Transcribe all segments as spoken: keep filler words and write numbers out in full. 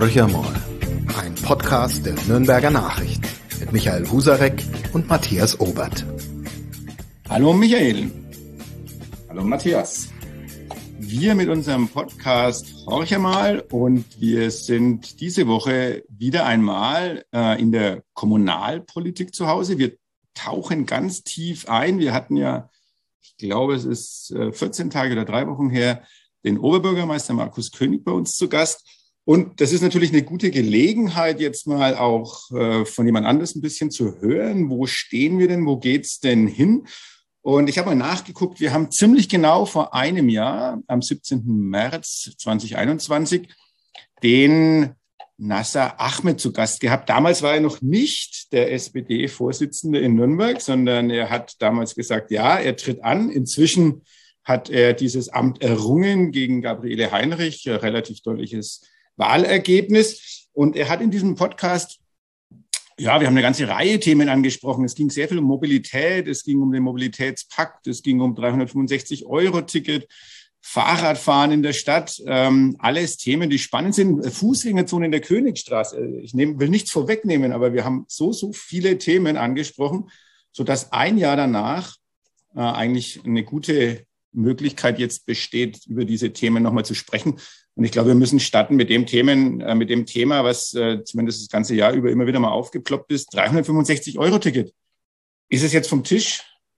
Horcher mal, ein Podcast der Nürnberger Nachrichten mit Michael Husarek und Matthias Obert. Hallo Michael. Hallo Matthias. Wir mit unserem Podcast Horcher mal und wir sind diese Woche wieder einmal äh, in der Kommunalpolitik zu Hause. Wir tauchen ganz tief ein. Wir hatten ja, ich glaube, es ist äh, vierzehn Tage oder drei Wochen her, den Oberbürgermeister Markus König bei uns zu Gast. Und das ist natürlich eine gute Gelegenheit, jetzt mal auch äh, von jemand anderes ein bisschen zu hören. Wo stehen wir denn? Wo geht's denn hin? Und ich habe mal nachgeguckt. Wir haben ziemlich genau vor einem Jahr, am siebzehnten März zweitausendeinundzwanzig, den Nasser Ahmed zu Gast gehabt. Damals war er noch nicht der S P D-Vorsitzende in Nürnberg, sondern er hat damals gesagt, ja, er tritt an. Inzwischen hat er dieses Amt errungen gegen Gabriele Heinrich, relativ deutliches Wahlergebnis. Und er hat in diesem Podcast, ja, wir haben eine ganze Reihe Themen angesprochen. Es ging sehr viel um Mobilität, es ging um den Mobilitätspakt, es ging um dreihundertfünfundsechzig Euro Ticket, Fahrradfahren in der Stadt, ähm, alles Themen, die spannend sind. Fußgängerzone in der Königstraße. Ich nehm, will nichts vorwegnehmen, aber wir haben so, so viele Themen angesprochen, sodass ein Jahr danach äh, eigentlich eine gute Möglichkeit jetzt besteht, über diese Themen nochmal zu sprechen. Und ich glaube, wir müssen starten mit dem Themen, äh, mit dem Thema, was äh, zumindest das ganze Jahr über immer wieder mal aufgeploppt ist, dreihundertfünfundsechzig Euro Ticket. Ist es jetzt vom Tisch?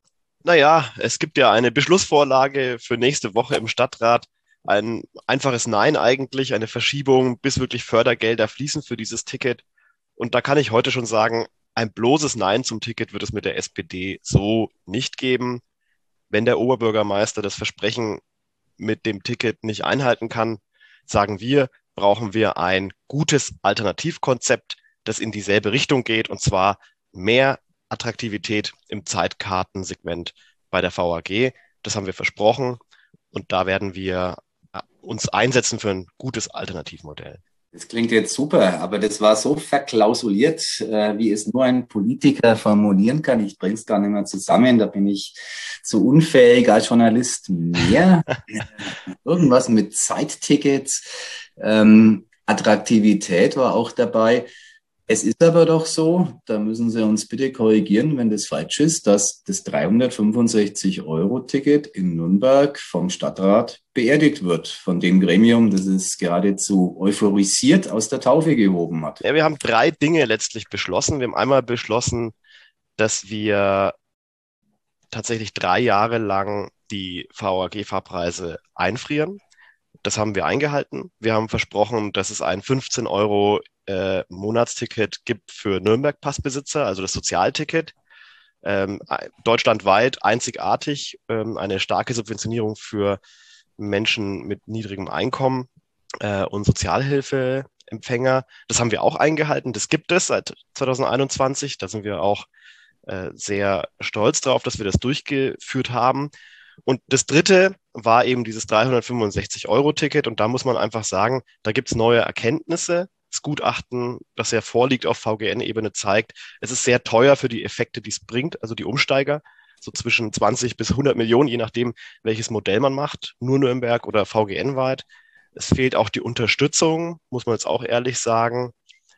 Naja, es gibt ja eine Beschlussvorlage für nächste Woche im Stadtrat. Ein einfaches Nein eigentlich, eine Verschiebung, bis wirklich Fördergelder fließen für dieses Ticket. Und da kann ich heute schon sagen, ein bloßes Nein zum Ticket wird es mit der S P D so nicht geben. Wenn der Oberbürgermeister das Versprechen mit dem Ticket nicht einhalten kann, sagen wir, brauchen wir ein gutes Alternativkonzept, das in dieselbe Richtung geht, und zwar mehr Attraktivität im Zeitkartensegment bei der V A G. Das haben wir versprochen und da werden wir uns einsetzen für ein gutes Alternativmodell. Das klingt jetzt super, aber das war so verklausuliert, äh, wie es nur ein Politiker formulieren kann. Ich bringe es gar nicht mehr zusammen, da bin ich zu unfähig als Journalist mehr. Irgendwas mit Zeittickets, ähm, Attraktivität war auch dabei. Es ist aber doch so, da müssen Sie uns bitte korrigieren, wenn das falsch ist, dass das dreihundertfünfundsechzig Euro Ticket in Nürnberg vom Stadtrat beerdigt wird, von dem Gremium, das es geradezu euphorisiert aus der Taufe gehoben hat. Ja, wir haben drei Dinge letztlich beschlossen. Wir haben einmal beschlossen, dass wir tatsächlich drei Jahre lang die V A G-Fahrpreise einfrieren. Das haben wir eingehalten. Wir haben versprochen, dass es ein fünfzehn Euro äh, Monatsticket gibt für Nürnberg-Passbesitzer, also das Sozialticket. Ähm, deutschlandweit einzigartig, ähm, eine starke Subventionierung für Menschen mit niedrigem Einkommen äh, und Sozialhilfeempfänger. Das haben wir auch eingehalten. Das gibt es seit zweitausendeinundzwanzig. Da sind wir auch äh, sehr stolz drauf, dass wir das durchgeführt haben. Und das Dritte war eben dieses dreihundertfünfundsechzig Euro Ticket. Und da muss man einfach sagen, da gibt es neue Erkenntnisse. Das Gutachten, das ja vorliegt auf V G N-Ebene, zeigt, es ist sehr teuer für die Effekte, die es bringt, also die Umsteiger, so zwischen zwanzig bis hundert Millionen, je nachdem, welches Modell man macht, nur Nürnberg oder V G N-weit. Es fehlt auch die Unterstützung, muss man jetzt auch ehrlich sagen.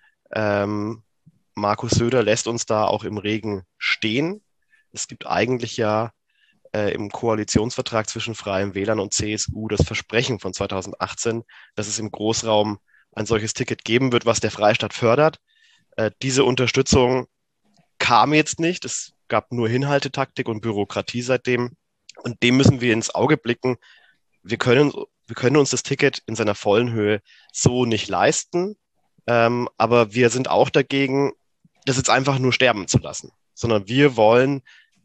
Ähm, Markus Söder lässt uns da auch im Regen stehen. Es gibt eigentlich ja äh, im Koalitionsvertrag zwischen Freien Wählern und C S U das Versprechen von zweitausendachtzehn, dass es im Großraum ein solches Ticket geben wird, was der Freistaat fördert. Äh, diese Unterstützung kam jetzt nicht. Es gab nur Hinhaltetaktik und Bürokratie seitdem. Und dem müssen wir ins Auge blicken. Wir können, wir können uns das Ticket in seiner vollen Höhe so nicht leisten. Ähm, aber wir sind auch dagegen, das jetzt einfach nur sterben zu lassen. Sondern wir wollen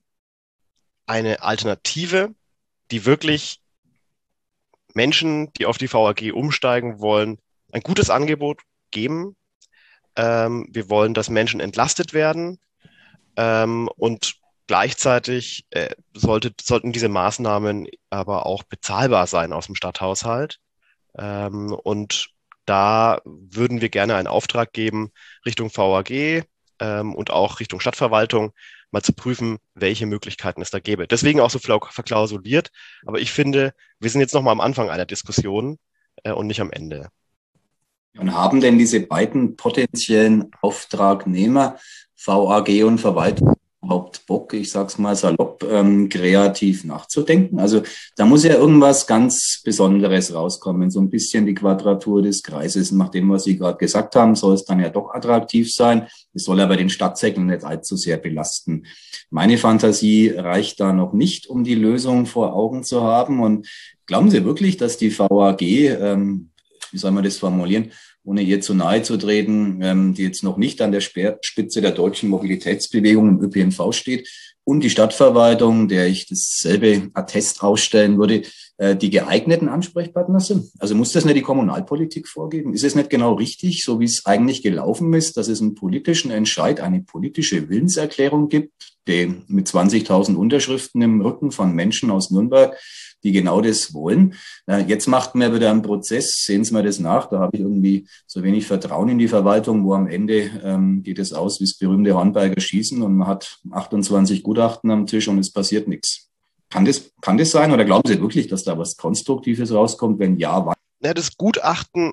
eine Alternative, die wirklich Menschen, die auf die V A G umsteigen wollen, ein gutes Angebot geben. Ähm, wir wollen, dass Menschen entlastet werden ähm, und gleichzeitig äh, sollte, sollten diese Maßnahmen aber auch bezahlbar sein aus dem Stadthaushalt. Ähm, und da würden wir gerne einen Auftrag geben Richtung V A G ähm, und auch Richtung Stadtverwaltung, mal zu prüfen, welche Möglichkeiten es da gäbe. Deswegen auch so verklausuliert. Aber ich finde, wir sind jetzt noch mal am Anfang einer Diskussion äh, und nicht am Ende. Und haben denn diese beiden potenziellen Auftragnehmer, V A G und Verwaltung, überhaupt Bock, ich sag's mal salopp, ähm, kreativ nachzudenken? Also da muss ja irgendwas ganz Besonderes rauskommen, so ein bisschen die Quadratur des Kreises. Nach dem, was Sie gerade gesagt haben, soll es dann ja doch attraktiv sein. Es soll aber den Stadtsäckel nicht allzu sehr belasten. Meine Fantasie reicht da noch nicht, um die Lösung vor Augen zu haben. Und glauben Sie wirklich, dass die V A G, ähm, wie soll man das formulieren, ohne ihr zu nahe zu treten, ähm, die jetzt noch nicht an der Spitze der deutschen Mobilitätsbewegung im Ö P N V steht, und die Stadtverwaltung, der ich dasselbe Attest ausstellen würde, äh, die geeigneten Ansprechpartner sind? Also muss das nicht die Kommunalpolitik vorgeben? Ist es nicht genau richtig, so wie es eigentlich gelaufen ist, dass es einen politischen Entscheid, eine politische Willenserklärung gibt, die mit zwanzigtausend Unterschriften im Rücken von Menschen aus Nürnberg, die genau das wollen. Jetzt macht man wieder einen Prozess, sehen Sie mir das nach, da habe ich irgendwie so wenig Vertrauen in die Verwaltung, wo am Ende ähm, geht es aus wie das berühmte Hornberger Schießen und man hat achtundzwanzig Gutachten am Tisch und es passiert nichts. Kann das, kann das sein oder glauben Sie wirklich, dass da was Konstruktives rauskommt? Wenn ja, wann? Ja, das Gutachten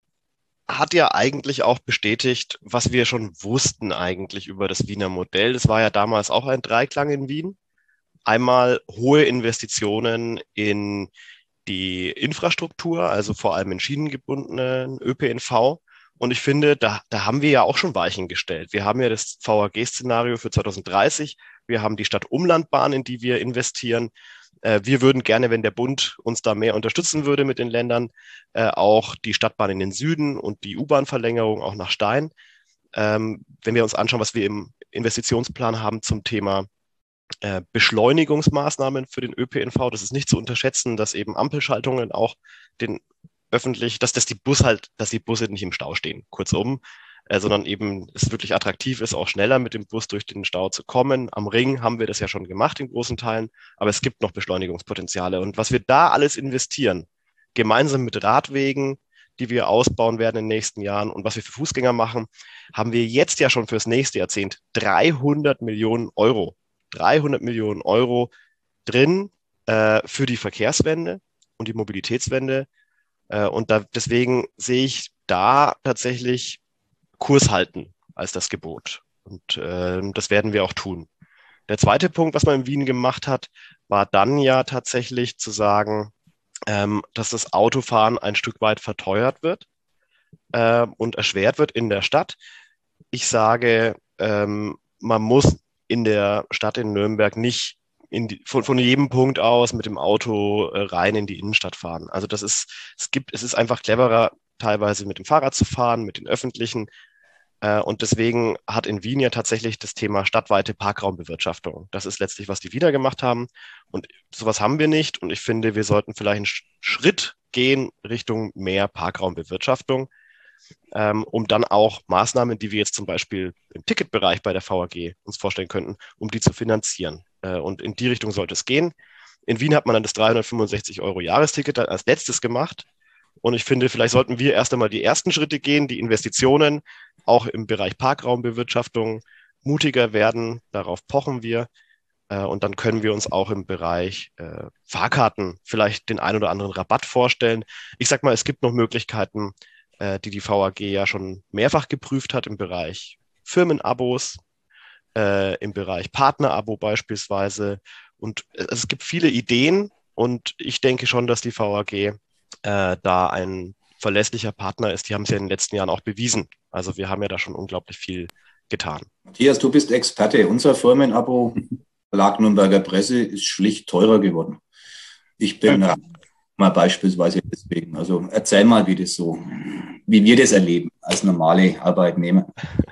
hat ja eigentlich auch bestätigt, was wir schon wussten eigentlich über das Wiener Modell. Das war ja damals auch ein Dreiklang in Wien. Einmal hohe Investitionen in die Infrastruktur, also vor allem in schienengebundenen Ö P N V. Und ich finde, da, da haben wir ja auch schon Weichen gestellt. Wir haben ja das V A G-Szenario für zwanzig dreißig. Wir haben die Stadt-Umland-Bahn, in die wir investieren. Äh, wir würden gerne, wenn der Bund uns da mehr unterstützen würde mit den Ländern, äh, auch die Stadtbahn in den Süden und die U-Bahn-Verlängerung auch nach Stein. Ähm, wenn wir uns anschauen, was wir im Investitionsplan haben zum Thema Beschleunigungsmaßnahmen für den Ö P N V. Das ist nicht zu unterschätzen, dass eben Ampelschaltungen auch den öffentlich, dass, dass die Bus halt, dass die Busse nicht im Stau stehen, kurzum, äh, sondern eben es wirklich attraktiv ist, auch schneller mit dem Bus durch den Stau zu kommen. Am Ring haben wir das ja schon gemacht in großen Teilen, aber es gibt noch Beschleunigungspotenziale. Und was wir da alles investieren, gemeinsam mit Radwegen, die wir ausbauen werden in den nächsten Jahren und was wir für Fußgänger machen, haben wir jetzt ja schon fürs nächste Jahrzehnt dreihundert Millionen Euro dreihundert Millionen Euro drin äh, für die Verkehrswende und die Mobilitätswende. Äh, und da, deswegen sehe ich da tatsächlich Kurs halten als das Gebot. Und äh, das werden wir auch tun. Der zweite Punkt, was man in Wien gemacht hat, war dann ja tatsächlich zu sagen, ähm, dass das Autofahren ein Stück weit verteuert wird äh, und erschwert wird in der Stadt. Ich sage, ähm, man muss in der Stadt in Nürnberg nicht in die, von, von jedem Punkt aus mit dem Auto äh, rein in die Innenstadt fahren. Also das ist, es gibt, es ist einfach cleverer, teilweise mit dem Fahrrad zu fahren, mit den öffentlichen. Äh, und deswegen hat in Wien ja tatsächlich das Thema stadtweite Parkraumbewirtschaftung. Das ist letztlich, was die Wiener gemacht haben. Und sowas haben wir nicht. Und ich finde, wir sollten vielleicht einen Schritt gehen Richtung mehr Parkraumbewirtschaftung. Ähm, um dann auch Maßnahmen, die wir jetzt zum Beispiel im Ticketbereich bei der V A G uns vorstellen könnten, um die zu finanzieren. Äh, und in die Richtung sollte es gehen. In Wien hat man dann das dreihundertfünfundsechzig Euro Jahresticket als letztes gemacht. Und ich finde, vielleicht sollten wir erst einmal die ersten Schritte gehen, die Investitionen auch im Bereich Parkraumbewirtschaftung mutiger werden. Darauf pochen wir. Äh, und dann können wir uns auch im Bereich äh, Fahrkarten vielleicht den ein oder anderen Rabatt vorstellen. Ich sag mal, es gibt noch Möglichkeiten, die die V A G ja schon mehrfach geprüft hat im Bereich Firmenabos, äh, im Bereich Partnerabo beispielsweise. Und es gibt viele Ideen und ich denke schon, dass die V A G äh, da ein verlässlicher Partner ist. Die haben es ja in den letzten Jahren auch bewiesen. Also wir haben ja da schon unglaublich viel getan. Matthias, du bist Experte. Unser Firmenabo, Verlag Nürnberger Presse, ist schlicht teurer geworden. Ich bin ja. mal beispielsweise deswegen. Also erzähl mal, wie das so, wie wir das erleben als normale Arbeitnehmer.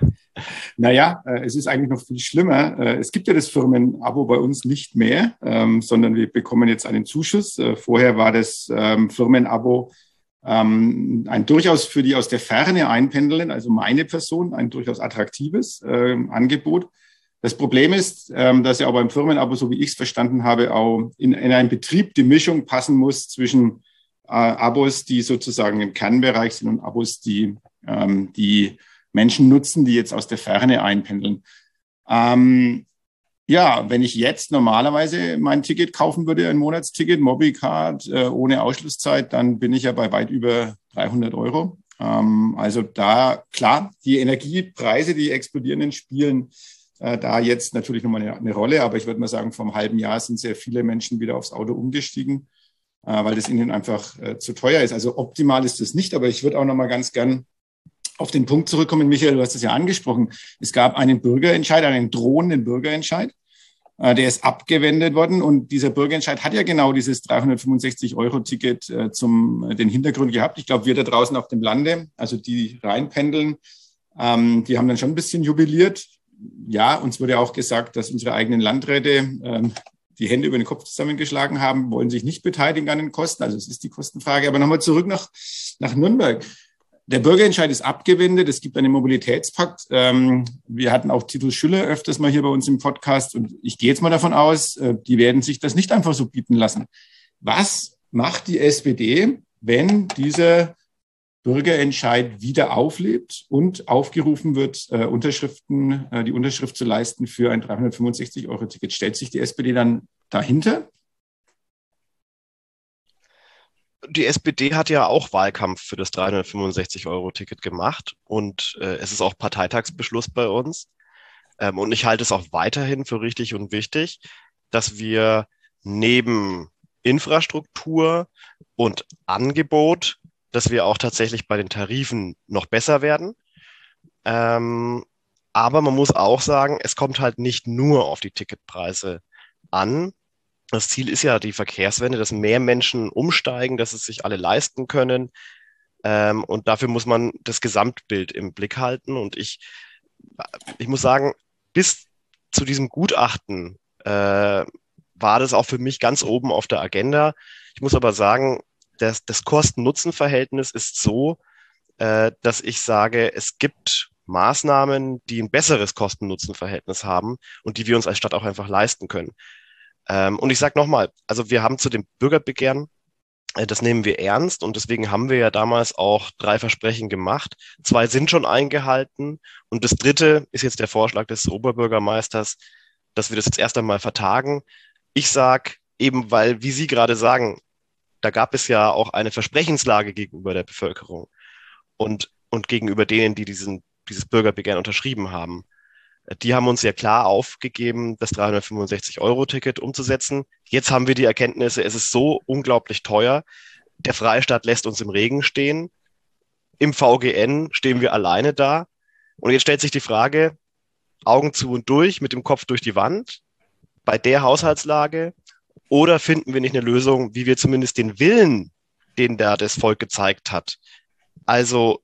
Naja, äh, es ist eigentlich noch viel schlimmer. Äh, es gibt ja das Firmenabo bei uns nicht mehr, ähm, sondern wir bekommen jetzt einen Zuschuss. Äh, vorher war das ähm, Firmenabo ähm, ein durchaus für die aus der Ferne einpendeln, also meine Person, ein durchaus attraktives äh, Angebot. Das Problem ist, ähm, dass ja auch beim Firmenabo, so wie ich es verstanden habe, auch in, in einem Betrieb die Mischung passen muss zwischen äh, Abos, die sozusagen im Kernbereich sind und Abos, die ähm, die Menschen nutzen, die jetzt aus der Ferne einpendeln. Ähm, ja, wenn ich jetzt normalerweise mein Ticket kaufen würde, ein Monatsticket, Mobicard, äh, ohne Ausschlusszeit, dann bin ich ja bei weit über dreihundert Euro. Ähm, also da, klar, die Energiepreise, die explodierenden, spielen äh, da jetzt natürlich nochmal eine, eine Rolle. Aber ich würde mal sagen, vor einem halben Jahr sind sehr viele Menschen wieder aufs Auto umgestiegen, äh, weil das ihnen einfach äh, zu teuer ist. Also optimal ist es nicht, aber ich würde auch nochmal ganz gern auf den Punkt zurückkommen. Michael, du hast es ja angesprochen. Es gab einen Bürgerentscheid, einen drohenden Bürgerentscheid. Der ist abgewendet worden und dieser Bürgerentscheid hat ja genau dieses dreihundertfünfundsechzig Euro Ticket äh, zum äh, den Hintergrund gehabt. Ich glaube, wir da draußen auf dem Lande, also die reinpendeln, ähm, die haben dann schon ein bisschen jubiliert. Ja, uns wurde auch gesagt, dass unsere eigenen Landräte ähm, die Hände über den Kopf zusammengeschlagen haben, wollen sich nicht beteiligen an den Kosten. Also es ist die Kostenfrage. Aber nochmal zurück nach, nach Nürnberg. Der Bürgerentscheid ist abgewendet. Es gibt einen Mobilitätspakt. Ähm, wir hatten auch Titus Schüller öfters mal hier bei uns im Podcast. Und ich gehe jetzt mal davon aus, äh, die werden sich das nicht einfach so bieten lassen. Was macht die S P D, wenn dieser Bürgerentscheid wieder auflebt und aufgerufen wird, äh, Unterschriften, äh, die Unterschrift zu leisten für ein dreihundertfünfundsechzig Euro Ticket? Stellt sich die S P D dann dahinter? Die S P D hat ja auch Wahlkampf für das dreihundertfünfundsechzig Euro Ticket gemacht und äh, es ist auch Parteitagsbeschluss bei uns. Ähm, und ich halte es auch weiterhin für richtig und wichtig, dass wir neben Infrastruktur und Angebot, dass wir auch tatsächlich bei den Tarifen noch besser werden. Ähm, aber man muss auch sagen, es kommt halt nicht nur auf die Ticketpreise an. Das Ziel ist ja die Verkehrswende, dass mehr Menschen umsteigen, dass es sich alle leisten können. Ähm, und dafür muss man das Gesamtbild im Blick halten. Und ich, ich muss sagen, bis zu diesem Gutachten äh, war das auch für mich ganz oben auf der Agenda. Ich muss aber sagen, das, das Kosten-Nutzen-Verhältnis ist so, äh, dass ich sage, es gibt Maßnahmen, die ein besseres Kosten-Nutzen-Verhältnis haben und die wir uns als Stadt auch einfach leisten können. Ähm, und ich sage nochmal, also wir haben zu dem Bürgerbegehren, äh, das nehmen wir ernst und deswegen haben wir ja damals auch drei Versprechen gemacht. Zwei sind schon eingehalten und das dritte ist jetzt der Vorschlag des Oberbürgermeisters, dass wir das jetzt erst einmal vertagen. Ich sage eben, weil, wie Sie gerade sagen, da gab es ja auch eine Versprechenslage gegenüber der Bevölkerung und, und gegenüber denen, die diesen, dieses Bürgerbegehren unterschrieben haben. Die haben uns ja klar aufgegeben, das dreihundertfünfundsechzig Euro Ticket umzusetzen. Jetzt haben wir die Erkenntnisse, es ist so unglaublich teuer. Der Freistaat lässt uns im Regen stehen. Im V G N stehen wir alleine da. Und jetzt stellt sich die Frage, Augen zu und durch, mit dem Kopf durch die Wand, bei der Haushaltslage, oder finden wir nicht eine Lösung, wie wir zumindest den Willen, den da das Volk gezeigt hat, also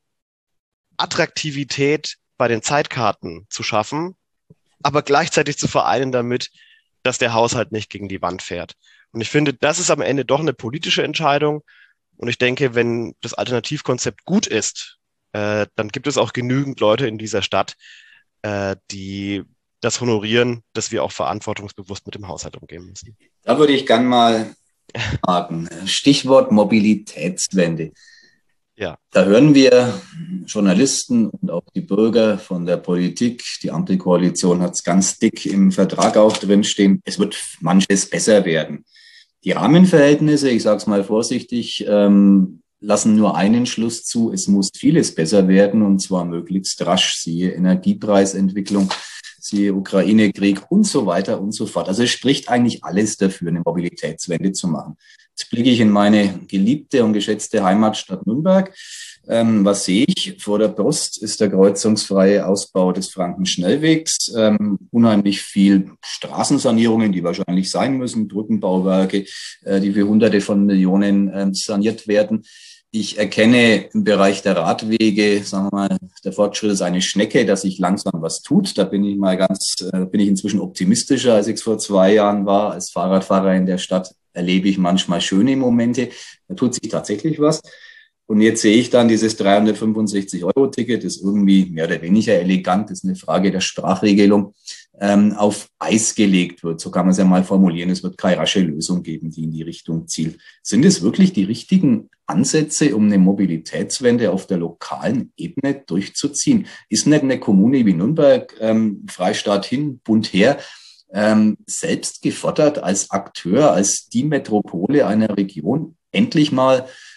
Attraktivität bei den Zeitkarten zu schaffen, aber gleichzeitig zu vereinen damit, dass der Haushalt nicht gegen die Wand fährt. Und ich finde, das ist am Ende doch eine politische Entscheidung. Und ich denke, wenn das Alternativkonzept gut ist, äh, dann gibt es auch genügend Leute in dieser Stadt, äh, die das honorieren, dass wir auch verantwortungsbewusst mit dem Haushalt umgehen müssen. Da würde ich gern mal fragen. Stichwort Mobilitätswende. Ja. Da hören wir Journalisten und auch die Bürger von der Politik, die Ampelkoalition hat es ganz dick im Vertrag auch drinstehen, es wird manches besser werden. Die Rahmenverhältnisse, ich sage es mal vorsichtig, ähm, lassen nur einen Schluss zu, es muss vieles besser werden und zwar möglichst rasch, siehe Energiepreisentwicklung, siehe Ukraine-Krieg und so weiter und so fort. Also es spricht eigentlich alles dafür, eine Mobilitätswende zu machen. Jetzt blicke ich in meine geliebte und geschätzte Heimatstadt Nürnberg. Ähm, was sehe ich? Vor der Brust ist der kreuzungsfreie Ausbau des Frankenschnellwegs. Ähm, unheimlich viel Straßensanierungen, die wahrscheinlich sein müssen, Brückenbauwerke, äh, die für Hunderte von Millionen äh, saniert werden. Ich erkenne im Bereich der Radwege, sagen wir mal, der Fortschritt ist eine Schnecke, dass sich langsam was tut. Da bin ich mal ganz, äh, bin ich inzwischen optimistischer, als ich es vor zwei Jahren war. Als Fahrradfahrer in der Stadt erlebe ich manchmal schöne Momente. Da tut sich tatsächlich was. Und jetzt sehe ich dann dieses dreihundertfünfundsechzig Euro Ticket, das irgendwie mehr oder weniger elegant, das ist eine Frage der Sprachregelung, ähm, auf Eis gelegt wird. So kann man es ja mal formulieren. Es wird keine rasche Lösung geben, die in die Richtung zielt. Sind es wirklich die richtigen Ansätze, um eine Mobilitätswende auf der lokalen Ebene durchzuziehen? Ist nicht eine Kommune wie Nürnberg, ähm, Freistaat hin, Bund her, ähm, selbst gefordert als Akteur, als die Metropole einer Region, endlich mal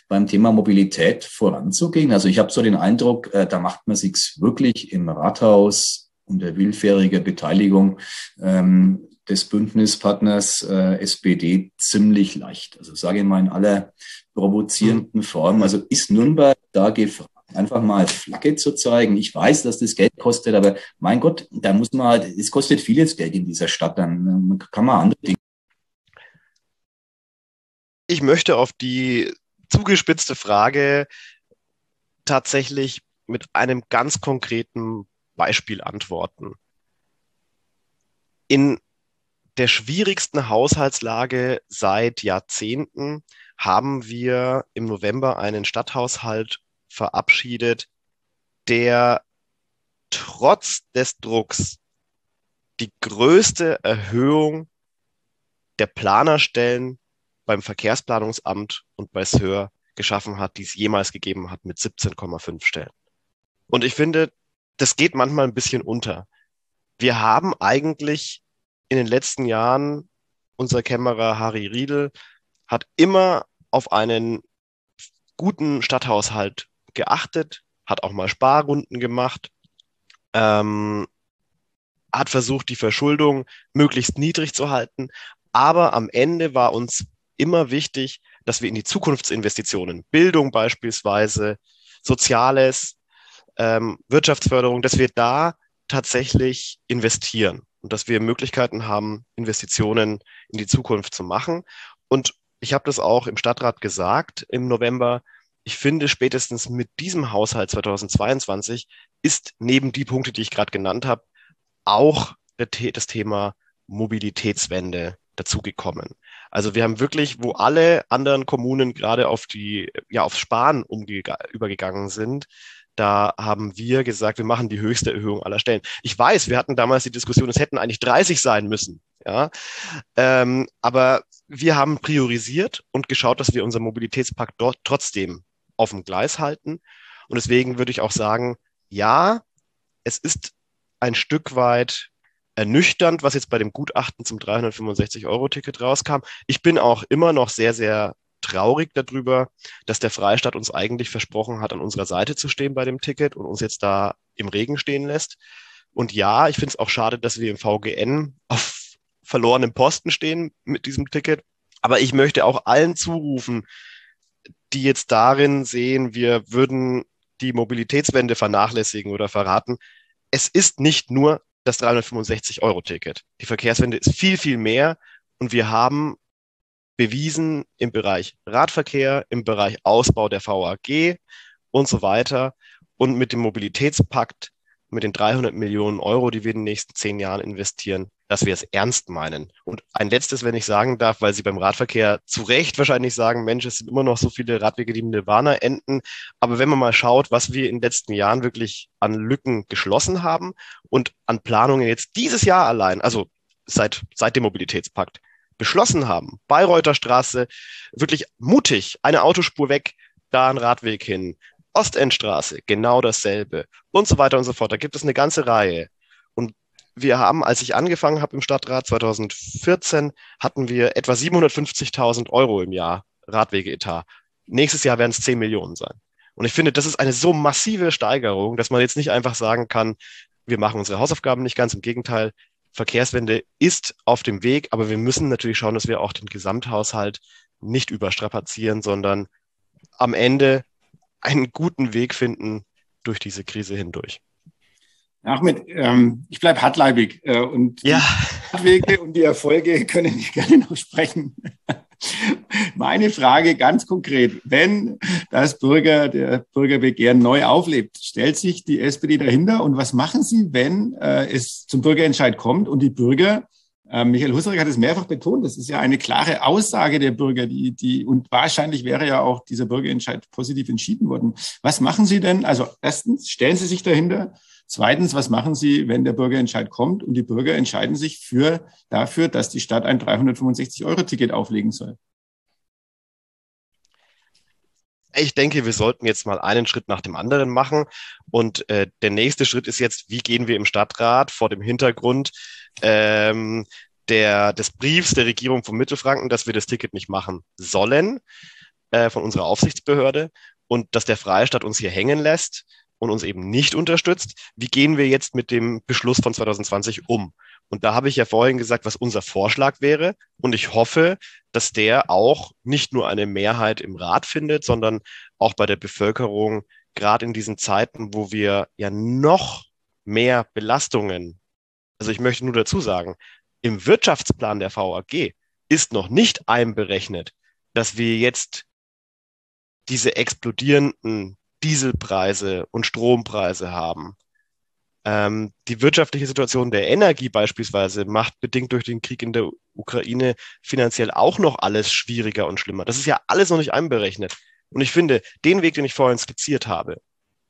beim Thema Mobilität voranzugehen? Also ich habe so den Eindruck, äh, da macht man sich's wirklich im Rathaus unter willfähriger Beteiligung ähm, des Bündnispartners äh, S P D ziemlich leicht. Also sage ich mal in aller provozierenden Form. Also ist Nürnberg da gefragt, einfach mal Flagge zu zeigen? Ich weiß, dass das Geld kostet, aber mein Gott, da muss man halt, es kostet vieles Geld in dieser Stadt, dann kann man andere Dinge. Ich möchte auf die zugespitzte Frage tatsächlich mit einem ganz konkreten Beispiel antworten. In der schwierigsten Haushaltslage seit Jahrzehnten haben wir im November einen Stadthaushalt verabschiedet, der trotz des Drucks die größte Erhöhung der Planerstellen beim Verkehrsplanungsamt und bei S H Ö R geschaffen hat, die es jemals gegeben hat, mit siebzehn Komma fünf Stellen. Und ich finde, das geht manchmal ein bisschen unter. Wir haben eigentlich in den letzten Jahren, unser Kämmerer Harry Riedl hat immer auf einen guten Stadthaushalt geachtet, hat auch mal Sparrunden gemacht, ähm, hat versucht, die Verschuldung möglichst niedrig zu halten. Aber am Ende war uns immer wichtig, dass wir in die Zukunftsinvestitionen, Bildung beispielsweise, Soziales, ähm, Wirtschaftsförderung, dass wir da tatsächlich investieren und dass wir Möglichkeiten haben, Investitionen in die Zukunft zu machen. Und ich habe das auch im Stadtrat gesagt im November. Ich finde, spätestens mit diesem Haushalt zweitausendzweiundzwanzig ist neben die Punkte, die ich gerade genannt habe, auch das Thema Mobilitätswende dazugekommen. Also wir haben wirklich, wo alle anderen Kommunen gerade auf die, ja, aufs Sparen umge- übergegangen sind, da haben wir gesagt, wir machen die höchste Erhöhung aller Stellen. Ich weiß, wir hatten damals die Diskussion, es hätten eigentlich dreißig sein müssen. Ja, ähm, aber wir haben priorisiert und geschaut, dass wir unseren Mobilitätspakt dort trotzdem auf dem Gleis halten. Und deswegen würde ich auch sagen, ja, es ist ein Stück weit ernüchternd, was jetzt bei dem Gutachten zum dreihundertfünfundsechzig-Euro-Ticket rauskam. Ich bin auch immer noch sehr, sehr traurig darüber, dass der Freistaat uns eigentlich versprochen hat, an unserer Seite zu stehen bei dem Ticket und uns jetzt da im Regen stehen lässt. Und ja, ich finde es auch schade, dass wir im V G N auf verlorenem Posten stehen mit diesem Ticket. Aber ich möchte auch allen zurufen, die jetzt darin sehen, wir würden die Mobilitätswende vernachlässigen oder verraten. Es ist nicht nur das dreihundertfünfundsechzig-Euro-Ticket. Die Verkehrswende ist viel, viel mehr. Und wir haben bewiesen im Bereich Radverkehr, im Bereich Ausbau der V A G und so weiter. Und mit dem Mobilitätspakt, mit den dreihundert Millionen Euro, die wir in den nächsten zehn Jahren investieren, dass wir es ernst meinen. Und ein letztes, wenn ich sagen darf, weil Sie beim Radverkehr zu Recht wahrscheinlich sagen, Mensch, es sind immer noch so viele Radwege, die im Nirvana enden. Aber wenn man mal schaut, was wir in den letzten Jahren wirklich an Lücken geschlossen haben und an Planungen jetzt dieses Jahr allein, also seit, seit dem Mobilitätspakt, beschlossen haben, Bayreuther Straße, wirklich mutig, eine Autospur weg, da ein Radweg hin, Ostendstraße, genau dasselbe und so weiter und so fort. Da gibt es eine ganze Reihe. Und wir haben, als ich angefangen habe im Stadtrat zweitausendvierzehn, hatten wir etwa siebenhundertfünfzigtausend Euro im Jahr Radwegeetat. Nächstes Jahr werden es zehn Millionen sein. Und ich finde, das ist eine so massive Steigerung, dass man jetzt nicht einfach sagen kann, wir machen unsere Hausaufgaben nicht, ganz im Gegenteil. Verkehrswende ist auf dem Weg, aber wir müssen natürlich schauen, dass wir auch den Gesamthaushalt nicht überstrapazieren, sondern am Ende einen guten Weg finden durch diese Krise hindurch. Ahmed, ähm, ich bleibe hartleibig äh, und ja. Die Radwege und die Erfolge können wir gerne noch sprechen. Meine Frage ganz konkret, wenn das Bürger, der Bürgerbegehren neu auflebt, stellt sich die S P D dahinter und was machen Sie, wenn äh, es zum Bürgerentscheid kommt und die Bürger, äh, Michael Husarek hat es mehrfach betont, das ist ja eine klare Aussage der Bürger, die, die, und wahrscheinlich wäre ja auch dieser Bürgerentscheid positiv entschieden worden. Was machen Sie denn? Also erstens, stellen Sie sich dahinter. Zweitens, was machen Sie, wenn der Bürgerentscheid kommt und die Bürger entscheiden sich für, dafür, dass die Stadt ein dreihundertfünfundsechzig-Euro-Ticket auflegen soll? Ich denke, wir sollten jetzt mal einen Schritt nach dem anderen machen. Und äh, der nächste Schritt ist jetzt, wie gehen wir im Stadtrat vor dem Hintergrund ähm, der, des Briefs der Regierung von Mittelfranken, dass wir das Ticket nicht machen sollen. äh, von unserer Aufsichtsbehörde und dass der Freistaat uns hier hängen lässt und uns eben nicht unterstützt. Wie gehen wir jetzt mit dem Beschluss von zwanzig zwanzig um? Und da habe ich ja vorhin gesagt, was unser Vorschlag wäre. Und ich hoffe, dass der auch nicht nur eine Mehrheit im Rat findet, sondern auch bei der Bevölkerung, gerade in diesen Zeiten, wo wir ja noch mehr Belastungen, also ich möchte nur dazu sagen, im Wirtschaftsplan der V A G ist noch nicht einberechnet, dass wir jetzt diese explodierenden Dieselpreise und Strompreise haben. Ähm, die wirtschaftliche Situation der Energie beispielsweise macht bedingt durch den Krieg in der Ukraine finanziell auch noch alles schwieriger und schlimmer. Das ist ja alles noch nicht einberechnet. Und ich finde, den Weg, den ich vorhin skizziert habe,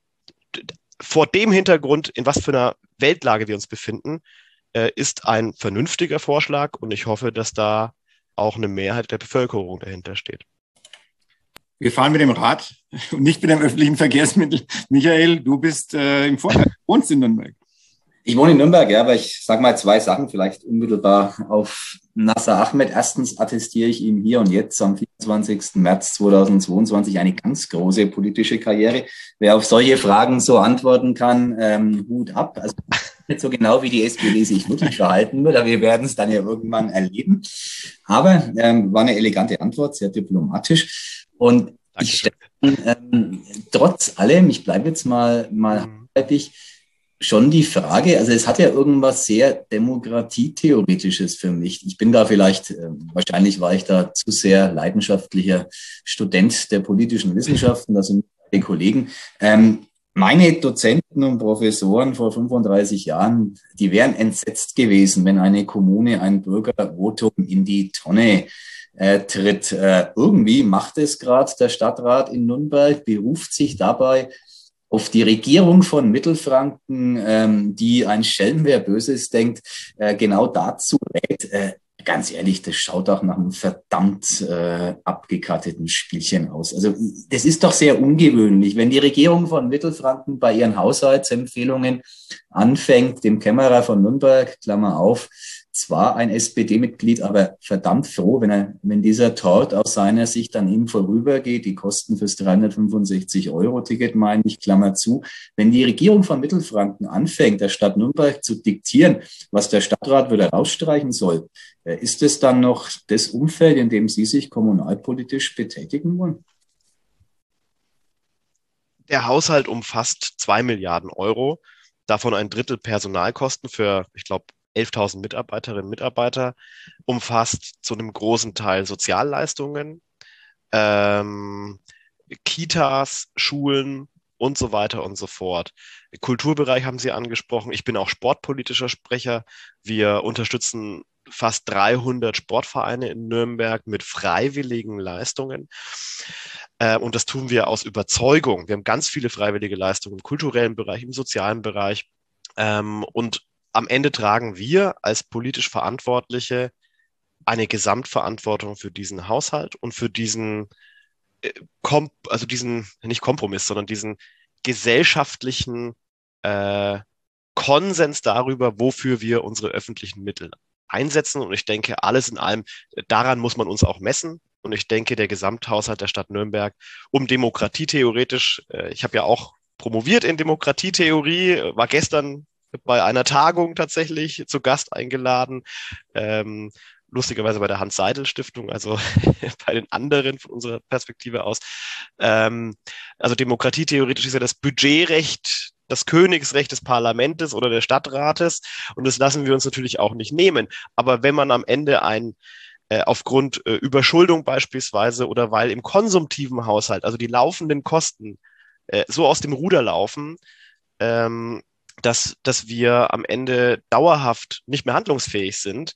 vor dem Hintergrund, in was für einer Weltlage wir uns befinden, äh, ist ein vernünftiger Vorschlag und ich hoffe, dass da auch eine Mehrheit der Bevölkerung dahinter steht. Wir fahren mit dem Rad und nicht mit dem öffentlichen Verkehrsmittel. Michael, du bist äh, im Vorteil, du wohnst in Nürnberg. Ich wohne in Nürnberg, ja, aber ich sage mal zwei Sachen vielleicht unmittelbar auf Nasser Ahmed. Erstens attestiere ich ihm hier und jetzt am vierundzwanzigsten März zweitausendzweiundzwanzig eine ganz große politische Karriere. Wer auf solche Fragen so antworten kann, ähm, Hut ab. Also nicht so genau, wie die S P D sich wirklich verhalten wird, aber wir werden es dann ja irgendwann erleben. Aber ähm, war eine elegante Antwort, sehr diplomatisch. Und Danke. ich stelle ähm, trotz allem, ich bleibe jetzt mal, mal mhm. hartnäckig, schon die Frage, also es hat ja irgendwas sehr Demokratietheoretisches für mich. Ich bin da vielleicht, äh, wahrscheinlich war ich da zu sehr leidenschaftlicher Student der politischen Wissenschaften, das sind die Kollegen. Ähm, meine Dozenten und Professoren vor fünfunddreißig Jahren, die wären entsetzt gewesen, wenn eine Kommune ein Bürgervotum in die Tonne äh, tritt. Äh, irgendwie macht es gerade der Stadtrat in Nürnberg, beruft sich dabei auf die Regierung von Mittelfranken, ähm, die ein Schelm, wer Böses denkt, äh, genau dazu rät. Äh, ganz ehrlich, das schaut auch nach einem verdammt äh, abgekarteten Spielchen aus. Also das ist doch sehr ungewöhnlich, wenn die Regierung von Mittelfranken bei ihren Haushaltsempfehlungen anfängt, dem Kämmerer von Nürnberg, Klammer auf, zwar ein S P D-Mitglied, aber verdammt froh, wenn er, wenn dieser Tort aus seiner Sicht an ihm vorübergeht, die Kosten fürs dreihundertfünfundsechzig Euro Ticket, meine ich, Klammer zu. Wenn die Regierung von Mittelfranken anfängt, der Stadt Nürnberg zu diktieren, was der Stadtrat wieder rausstreichen soll, ist es dann noch das Umfeld, in dem Sie sich kommunalpolitisch betätigen wollen? Der Haushalt umfasst zwei Milliarden Euro, davon ein Drittel Personalkosten für, ich glaube, elftausend Mitarbeiterinnen und Mitarbeiter, umfasst zu einem großen Teil Sozialleistungen, ähm, Kitas, Schulen und so weiter und so fort. Kulturbereich haben Sie angesprochen. Ich bin auch sportpolitischer Sprecher. Wir unterstützen fast dreihundert Sportvereine in Nürnberg mit freiwilligen Leistungen. Äh, und das tun wir aus Überzeugung. Wir haben ganz viele freiwillige Leistungen im kulturellen Bereich, im sozialen Bereich. Ähm, und am Ende tragen wir als politisch Verantwortliche eine Gesamtverantwortung für diesen Haushalt und für diesen, äh, Kom- also diesen, nicht Kompromiss, sondern diesen gesellschaftlichen äh, Konsens darüber, wofür wir unsere öffentlichen Mittel einsetzen. Und ich denke, alles in allem, daran muss man uns auch messen. Und ich denke, der Gesamthaushalt der Stadt Nürnberg, um Demokratie theoretisch, äh, ich habe ja auch promoviert in Demokratietheorie, war gestern bei einer Tagung tatsächlich zu Gast eingeladen, ähm, lustigerweise bei der Hans-Seidel-Stiftung, also bei den anderen von unserer Perspektive aus. Ähm, also demokratietheoretisch ist ja das Budgetrecht das Königsrecht des Parlaments oder des Stadtrates und das lassen wir uns natürlich auch nicht nehmen. Aber wenn man am Ende ein äh, aufgrund äh, Überschuldung beispielsweise oder weil im konsumtiven Haushalt, also die laufenden Kosten äh, so aus dem Ruder laufen, ähm, dass, dass wir am Ende dauerhaft nicht mehr handlungsfähig sind,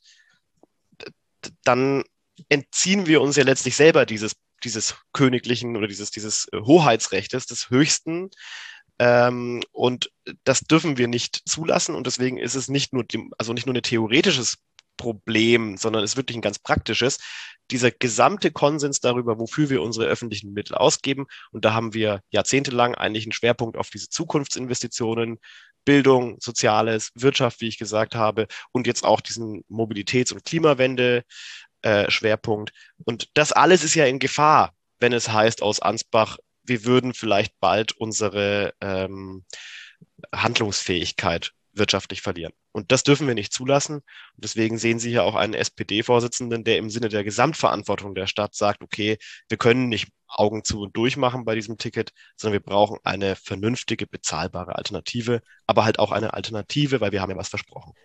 dann entziehen wir uns ja letztlich selber dieses, dieses königlichen oder dieses, dieses Hoheitsrechtes, des Höchsten. Ähm, und das dürfen wir nicht zulassen. Und deswegen ist es nicht nur, also nicht nur ein theoretisches Problem, sondern es ist wirklich ein ganz praktisches. Dieser gesamte Konsens darüber, wofür wir unsere öffentlichen Mittel ausgeben. Und da haben wir jahrzehntelang eigentlich einen Schwerpunkt auf diese Zukunftsinvestitionen, Bildung, Soziales, Wirtschaft, wie ich gesagt habe, und jetzt auch diesen Mobilitäts- und Klimawende-Schwerpunkt. Und das alles ist ja in Gefahr, wenn es heißt aus Ansbach, wir würden vielleicht bald unsere ähm, Handlungsfähigkeit wirtschaftlich verlieren. Und das dürfen wir nicht zulassen. Und deswegen sehen Sie hier auch einen S P D-Vorsitzenden, der im Sinne der Gesamtverantwortung der Stadt sagt, okay, wir können nicht Augen zu und durch machen bei diesem Ticket, sondern wir brauchen eine vernünftige, bezahlbare Alternative, aber halt auch eine Alternative, weil wir haben ja was versprochen.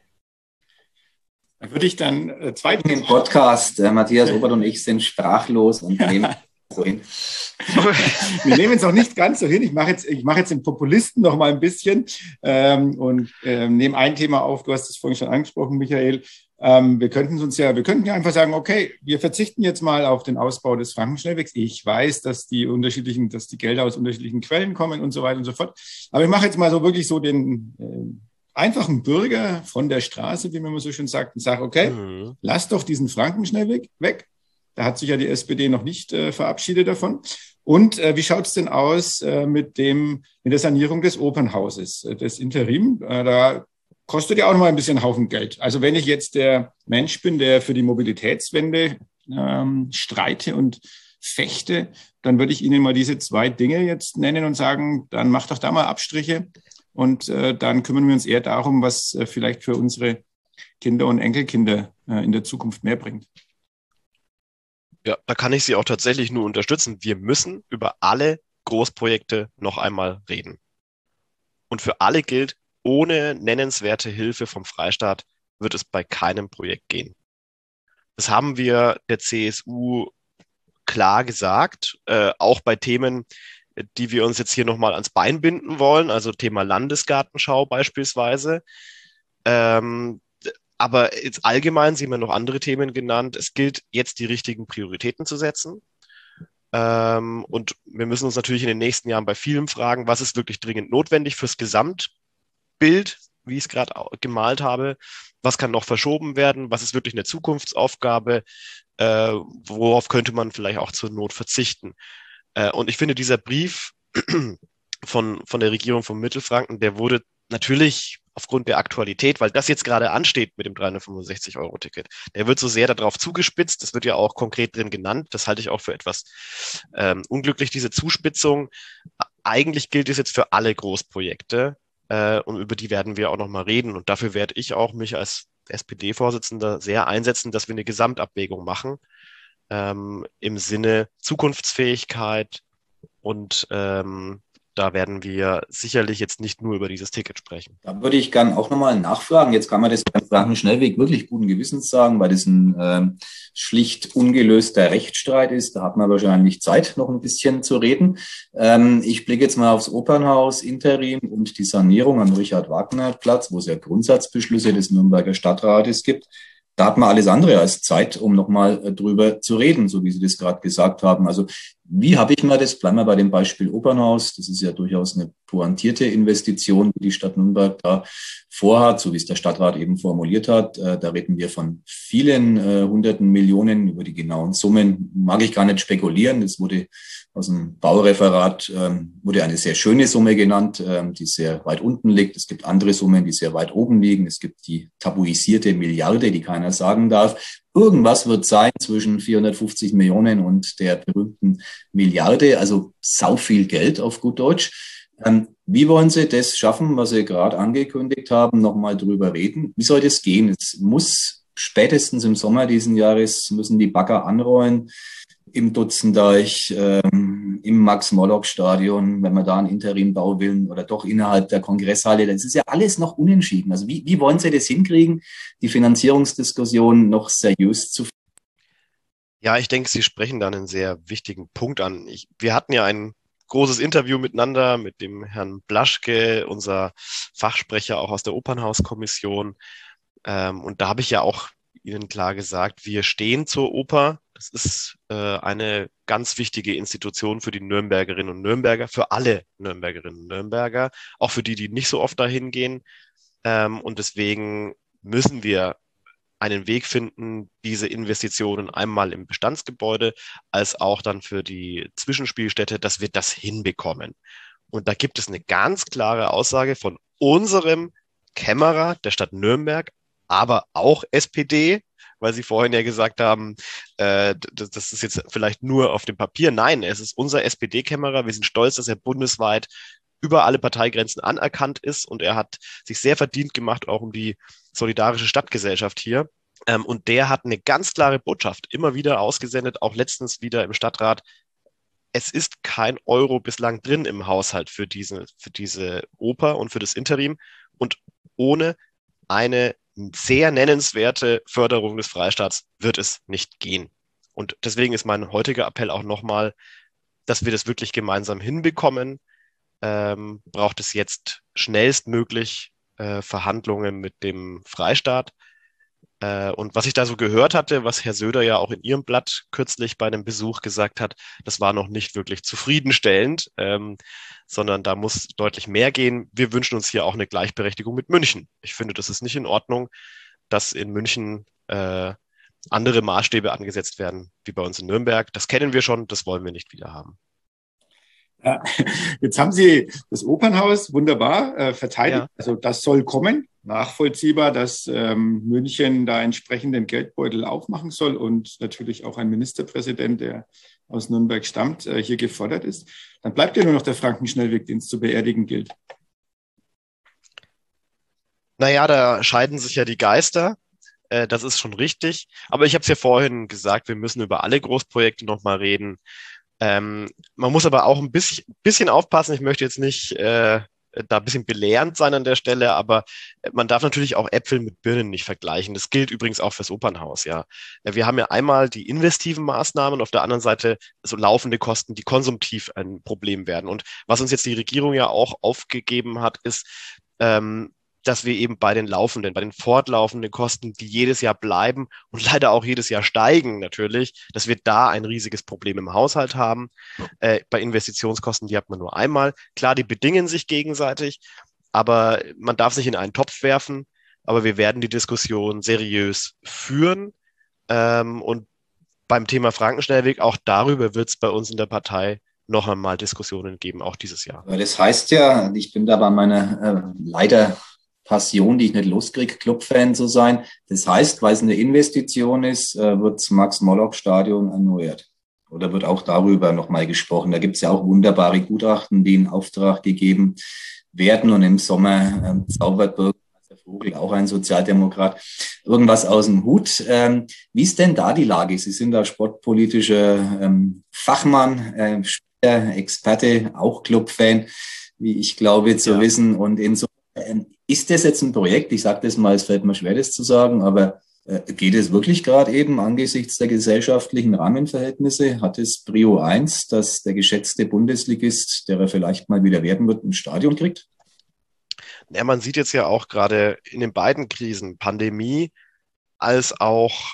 Da würde ich dann äh, zwei... Im Podcast, äh, Matthias Obert und ich sind sprachlos und nehmen so hin. Wir nehmen es auch nicht ganz so hin. Ich mache jetzt, ich mache jetzt den Populisten noch mal ein bisschen ähm, und ähm, nehme ein Thema auf. Du hast es vorhin schon angesprochen, Michael. Ähm, wir könnten uns ja, wir könnten ja einfach sagen, okay, wir verzichten jetzt mal auf den Ausbau des Frankenschnellwegs. Ich weiß, dass die unterschiedlichen, dass die Gelder aus unterschiedlichen Quellen kommen und so weiter und so fort. Aber ich mache jetzt mal so wirklich so den äh, einfachen Bürger von der Straße, wie man immer so schön sagt, und sage, okay, mhm. lass doch diesen Frankenschnellweg weg. Da hat sich ja die S P D noch nicht äh, verabschiedet davon. Und äh, wie schaut es denn aus äh, mit dem mit der Sanierung des Opernhauses, äh, des Interim? Äh, da kostet ja auch noch mal ein bisschen Haufen Geld. Also wenn ich jetzt der Mensch bin, der für die Mobilitätswende ähm, streite und fechte, dann würde ich Ihnen mal diese zwei Dinge jetzt nennen und sagen, dann macht doch da mal Abstriche. Und äh, dann kümmern wir uns eher darum, was äh, vielleicht für unsere Kinder und Enkelkinder äh, in der Zukunft mehr bringt. Ja, da kann ich Sie auch tatsächlich nur unterstützen. Wir müssen über alle Großprojekte noch einmal reden. Und für alle gilt, ohne nennenswerte Hilfe vom Freistaat wird es bei keinem Projekt gehen. Das haben wir der C S U klar gesagt, äh, auch bei Themen, die wir uns jetzt hier nochmal ans Bein binden wollen, also Thema Landesgartenschau beispielsweise. Ähm, Aber jetzt allgemein, Sie haben ja noch andere Themen genannt. Es gilt jetzt die richtigen Prioritäten zu setzen. Ähm, und wir müssen uns natürlich in den nächsten Jahren bei vielem fragen, was ist wirklich dringend notwendig fürs Gesamtbild, wie ich es gerade gemalt habe. Was kann noch verschoben werden? Was ist wirklich eine Zukunftsaufgabe? Äh, worauf könnte man vielleicht auch zur Not verzichten? Äh, und ich finde, dieser Brief von, von der Regierung von Mittelfranken, der wurde natürlich aufgrund der Aktualität, weil das jetzt gerade ansteht mit dem dreihundertfünfundsechzig-Euro-Ticket, der wird so sehr darauf zugespitzt, das wird ja auch konkret drin genannt, das halte ich auch für etwas ähm, unglücklich, diese Zuspitzung. Eigentlich gilt es jetzt für alle Großprojekte äh, und über die werden wir auch nochmal reden und dafür werde ich auch mich als S P D-Vorsitzender sehr einsetzen, dass wir eine Gesamtabwägung machen ähm, im Sinne Zukunftsfähigkeit und ähm, da werden wir sicherlich jetzt nicht nur über dieses Ticket sprechen. Da würde ich gerne auch nochmal nachfragen. Jetzt kann man das beim Frankenschnellweg wirklich guten Gewissens sagen, weil das ein ähm, schlicht ungelöster Rechtsstreit ist. Da hat man wahrscheinlich Zeit, noch ein bisschen zu reden. Ähm, ich blicke jetzt mal aufs Opernhaus, Interim und die Sanierung am Richard-Wagner-Platz, wo es ja Grundsatzbeschlüsse des Nürnberger Stadtrates gibt. Da hat man alles andere als Zeit, um nochmal drüber zu reden, so wie Sie das gerade gesagt haben. Also wie habe ich mir das, bleiben wir bei dem Beispiel Opernhaus, das ist ja durchaus eine pointierte Investition, die die Stadt Nürnberg da vorhat, so wie es der Stadtrat eben formuliert hat. Da reden wir von vielen äh, hunderten Millionen. Über die genauen Summen mag ich gar nicht spekulieren. Das wurde aus dem Baureferat, ähm, wurde eine sehr schöne Summe genannt, ähm, die sehr weit unten liegt. Es gibt andere Summen, die sehr weit oben liegen. Es gibt die tabuisierte Milliarde, die keiner sagen darf. Irgendwas wird sein zwischen vierhundertfünfzig Millionen und der berühmten Milliarde, also sau viel Geld auf gut Deutsch. Ähm, wie wollen Sie das schaffen, was Sie gerade angekündigt haben, nochmal drüber reden? Wie soll das gehen? Es muss spätestens im Sommer diesen Jahres, müssen die Bagger anrollen im Dutzendeich, ähm, im Max-Morlock-Stadion, wenn man da einen Interimbau will oder doch innerhalb der Kongresshalle. Das ist ja alles noch unentschieden. Also wie, wie wollen Sie das hinkriegen, die Finanzierungsdiskussion noch seriös zu führen? Ja, ich denke, Sie sprechen da einen sehr wichtigen Punkt an. Ich, wir hatten ja ein großes Interview miteinander mit dem Herrn Blaschke, unser Fachsprecher auch aus der Opernhauskommission. Ähm, und da habe ich ja auch Ihnen klar gesagt, wir stehen zur Oper. Das ist äh, eine ganz wichtige Institution für die Nürnbergerinnen und Nürnberger, für alle Nürnbergerinnen und Nürnberger, auch für die, die nicht so oft dahin gehen. Ähm, und deswegen müssen wir einen Weg finden, diese Investitionen einmal im Bestandsgebäude als auch dann für die Zwischenspielstätte, dass wir das hinbekommen. Und da gibt es eine ganz klare Aussage von unserem Kämmerer der Stadt Nürnberg, aber auch S P D, weil Sie vorhin ja gesagt haben, äh, das, das ist jetzt vielleicht nur auf dem Papier. Nein, es ist unser S P D-Kämmerer. Wir sind stolz, dass er bundesweit über alle Parteigrenzen anerkannt ist und er hat sich sehr verdient gemacht, auch um die solidarische Stadtgesellschaft hier. Ähm, und der hat eine ganz klare Botschaft immer wieder ausgesendet, auch letztens wieder im Stadtrat. Es ist kein Euro bislang drin im Haushalt für diese, für diese Oper und für das Interim. Und ohne eine sehr nennenswerte Förderung des Freistaats wird es nicht gehen. Und deswegen ist mein heutiger Appell auch nochmal, dass wir das wirklich gemeinsam hinbekommen. Ähm, braucht es jetzt schnellstmöglich äh, Verhandlungen mit dem Freistaat. Äh, und was ich da so gehört hatte, was Herr Söder ja auch in Ihrem Blatt kürzlich bei einem Besuch gesagt hat, das war noch nicht wirklich zufriedenstellend, ähm, sondern da muss deutlich mehr gehen. Wir wünschen uns hier auch eine Gleichberechtigung mit München. Ich finde, das ist nicht in Ordnung, dass in München äh, andere Maßstäbe angesetzt werden wie bei uns in Nürnberg. Das kennen wir schon, das wollen wir nicht wieder haben. Ja, jetzt haben Sie das Opernhaus wunderbar äh, verteidigt. Ja. Also das soll kommen. Nachvollziehbar, dass ähm, München da entsprechend den Geldbeutel aufmachen soll und natürlich auch ein Ministerpräsident, der aus Nürnberg stammt, äh, hier gefordert ist. Dann bleibt ja nur noch der Frankenschnellweg, den es zu beerdigen gilt. Naja, da scheiden sich ja die Geister. Äh, das ist schon richtig. Aber ich habe es ja vorhin gesagt, wir müssen über alle Großprojekte nochmal reden. Ähm, man muss aber auch ein bisschen, bisschen aufpassen. Ich möchte jetzt nicht äh, da ein bisschen belehrend sein an der Stelle, aber man darf natürlich auch Äpfel mit Birnen nicht vergleichen. Das gilt übrigens auch fürs Opernhaus, ja. Wir haben ja einmal die investiven Maßnahmen, auf der anderen Seite so laufende Kosten, die konsumtiv ein Problem werden. Und was uns jetzt die Regierung ja auch aufgegeben hat, ist, ähm, dass wir eben bei den laufenden, bei den fortlaufenden Kosten, die jedes Jahr bleiben und leider auch jedes Jahr steigen natürlich, dass wir da ein riesiges Problem im Haushalt haben. Äh, bei Investitionskosten, die hat man nur einmal. Klar, die bedingen sich gegenseitig, aber man darf sich in einen Topf werfen. Aber wir werden die Diskussion seriös führen. Ähm, und beim Thema Frankenschnellweg, auch darüber wird es bei uns in der Partei noch einmal Diskussionen geben, auch dieses Jahr. Aber das heißt ja, ich bin da bei meiner äh, leider Passion, die ich nicht loskriege, Clubfan zu sein. Das heißt, weil es eine Investition ist, wird das Max-Morlock-Stadion erneuert. Oder wird auch darüber nochmal gesprochen. Da gibt es ja auch wunderbare Gutachten, die in Auftrag gegeben werden. Und im Sommer äh, zaubert Bürgermeister Vogel, auch ein Sozialdemokrat, irgendwas aus dem Hut. Ähm, wie ist denn da die Lage? Sie sind da sportpolitischer ähm, Fachmann, äh, Experte, auch Clubfan, wie ich glaube zu ja. wissen. Und insofern ist das jetzt ein Projekt, ich sage das mal, es fällt mir schwer, das zu sagen, aber äh, geht es wirklich gerade eben angesichts der gesellschaftlichen Rahmenverhältnisse? Hat es Prio eins, dass der geschätzte Bundesligist, der er vielleicht mal wieder werden wird, ein Stadion kriegt? Ja, man sieht jetzt ja auch gerade in den beiden Krisen, Pandemie als auch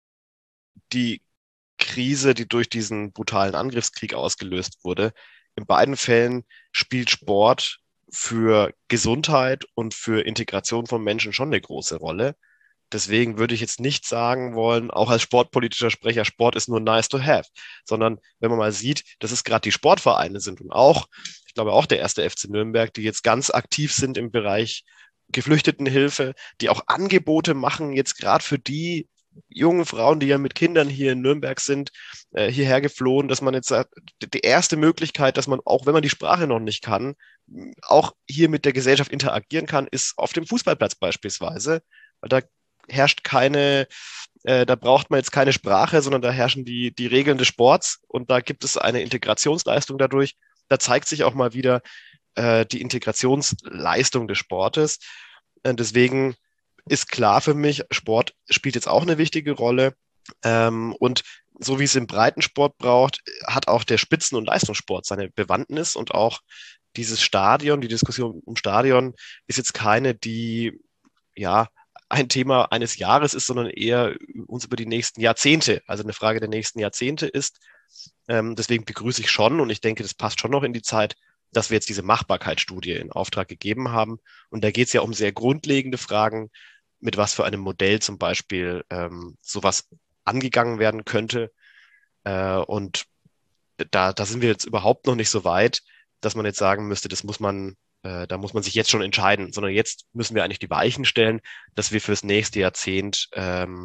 die Krise, die durch diesen brutalen Angriffskrieg ausgelöst wurde. In beiden Fällen spielt Sport für Gesundheit und für Integration von Menschen schon eine große Rolle. Deswegen würde ich jetzt nicht sagen wollen, auch als sportpolitischer Sprecher, Sport ist nur nice to have, sondern wenn man mal sieht, dass es gerade die Sportvereine sind und auch, ich glaube auch der erste F C Nürnberg, die jetzt ganz aktiv sind im Bereich Geflüchtetenhilfe, die auch Angebote machen, jetzt gerade für die jungen Frauen, die ja mit Kindern hier in Nürnberg sind, äh, hierher geflohen, dass man jetzt sagt, die erste Möglichkeit, dass man, auch wenn man die Sprache noch nicht kann, auch hier mit der Gesellschaft interagieren kann, ist auf dem Fußballplatz beispielsweise, weil da herrscht keine, äh, da braucht man jetzt keine Sprache, sondern da herrschen die, die Regeln des Sports und da gibt es eine Integrationsleistung dadurch. Da zeigt sich auch mal wieder äh, die Integrationsleistung des Sportes. Und deswegen ist klar für mich, Sport spielt jetzt auch eine wichtige Rolle. Ähm, und so wie es im Breitensport braucht, hat auch der Spitzen- und Leistungssport seine Bewandtnis und auch dieses Stadion, die Diskussion um Stadion ist jetzt keine, die ja ein Thema eines Jahres ist, sondern eher uns über die nächsten Jahrzehnte, also eine Frage der nächsten Jahrzehnte ist. Ähm, deswegen begrüße ich schon und ich denke, das passt schon noch in die Zeit, dass wir jetzt diese Machbarkeitsstudie in Auftrag gegeben haben. Und da geht es ja um sehr grundlegende Fragen, mit was für einem Modell zum Beispiel ähm, sowas angegangen werden könnte. Äh, und da, da sind wir jetzt überhaupt noch nicht so weit, dass man jetzt sagen müsste, das muss man, äh, da muss man sich jetzt schon entscheiden, sondern jetzt müssen wir eigentlich die Weichen stellen, dass wir fürs nächste Jahrzehnt ähm,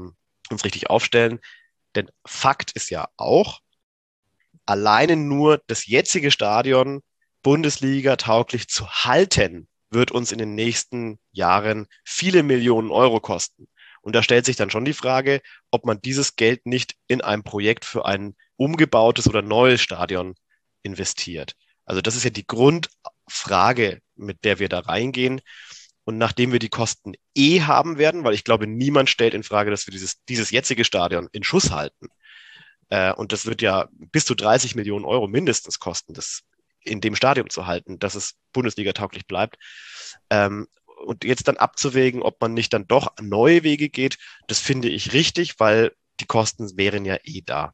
uns richtig aufstellen. Denn Fakt ist ja auch, alleine nur das jetzige Stadion Bundesliga tauglich zu halten, wird uns in den nächsten Jahren viele Millionen Euro kosten. Und da stellt sich dann schon die Frage, ob man dieses Geld nicht in ein Projekt für ein umgebautes oder neues Stadion investiert. Also das ist ja die Grundfrage, mit der wir da reingehen. Und nachdem wir die Kosten eh haben werden, weil ich glaube, niemand stellt in Frage, dass wir dieses, dieses jetzige Stadion in Schuss halten. Äh, und das wird ja bis zu dreißig Millionen Euro mindestens kosten, das in dem Stadium zu halten, dass es Bundesliga-tauglich bleibt. Ähm, und jetzt dann abzuwägen, ob man nicht dann doch neue Wege geht, das finde ich richtig, weil die Kosten wären ja eh da.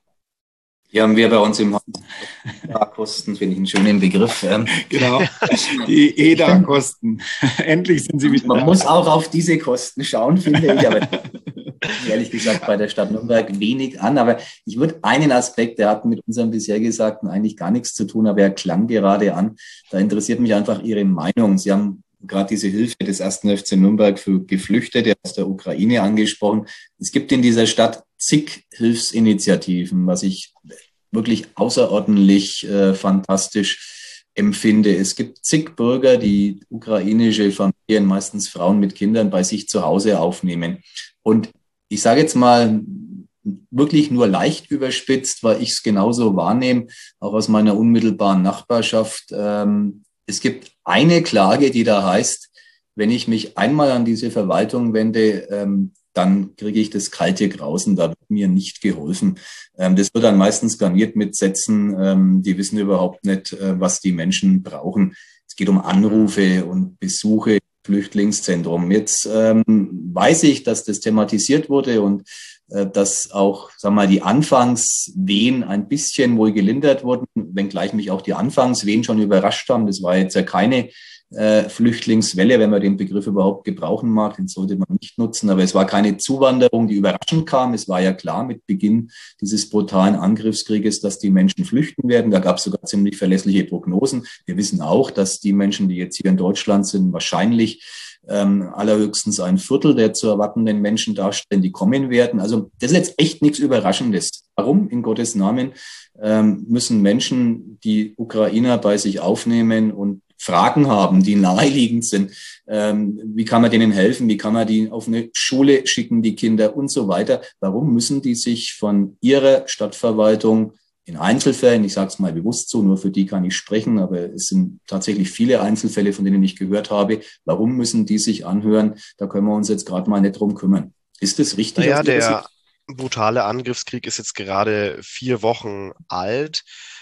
Hier haben wir bei uns im E D A-Kosten, finde ich einen schönen Begriff. Genau, die E D A-Kosten. Endlich sind sie wieder Man da. muss auch auf diese Kosten schauen, finde ich, aber ehrlich gesagt bei der Stadt Nürnberg wenig an. Aber ich würde einen Aspekt, der hat mit unserem bisher Gesagten eigentlich gar nichts zu tun, aber er klang gerade an. Da interessiert mich einfach Ihre Meinung. Sie haben gerade diese Hilfe des ersten F C Nürnberg für Geflüchtete aus der Ukraine angesprochen. Es gibt in dieser Stadt zig Hilfsinitiativen, was ich wirklich außerordentlich äh, fantastisch empfinde. Es gibt zig Bürger, die ukrainische Familien, meistens Frauen mit Kindern, bei sich zu Hause aufnehmen. Und ich sage jetzt mal wirklich nur leicht überspitzt, weil ich es genauso wahrnehme, auch aus meiner unmittelbaren Nachbarschaft. Ähm, es gibt eine Klage, die da heißt, wenn ich mich einmal an diese Verwaltung wende, ähm, dann kriege ich das kalte Grausen, da wird mir nicht geholfen. Ähm, das wird dann meistens garniert mit Sätzen, ähm, die wissen überhaupt nicht, äh, was die Menschen brauchen. Es geht um Anrufe und Besuche im Flüchtlingszentrum. Jetzt ähm, weiß ich, dass das thematisiert wurde und äh, dass auch, sagen wir mal, die Anfangswehen ein bisschen wohl gelindert wurden, wenngleich mich auch die Anfangswehen schon überrascht haben. Das war jetzt ja keine Äh, Flüchtlingswelle, wenn man den Begriff überhaupt gebrauchen mag, den sollte man nicht nutzen. Aber es war keine Zuwanderung, die überraschend kam. Es war ja klar mit Beginn dieses brutalen Angriffskrieges, dass die Menschen flüchten werden. Da gab es sogar ziemlich verlässliche Prognosen. Wir wissen auch, dass die Menschen, die jetzt hier in Deutschland sind, wahrscheinlich ähm, allerhöchstens ein Viertel der zu erwartenden Menschen darstellen, die kommen werden. Also das ist jetzt echt nichts Überraschendes. Warum, in Gottes Namen, ähm, müssen Menschen, die Ukrainer bei sich aufnehmen und Fragen haben, die naheliegend sind. Ähm, wie kann man denen helfen? Wie kann man die auf eine Schule schicken, die Kinder und so weiter? Warum müssen die sich von ihrer Stadtverwaltung in Einzelfällen, ich sage es mal bewusst so, nur für die kann ich sprechen, aber es sind tatsächlich viele Einzelfälle, von denen ich gehört habe, warum müssen die sich anhören? Da können wir uns jetzt gerade mal nicht drum kümmern. Ist das richtig? Naja, der brutale Angriffskrieg ist jetzt gerade vier Wochen alt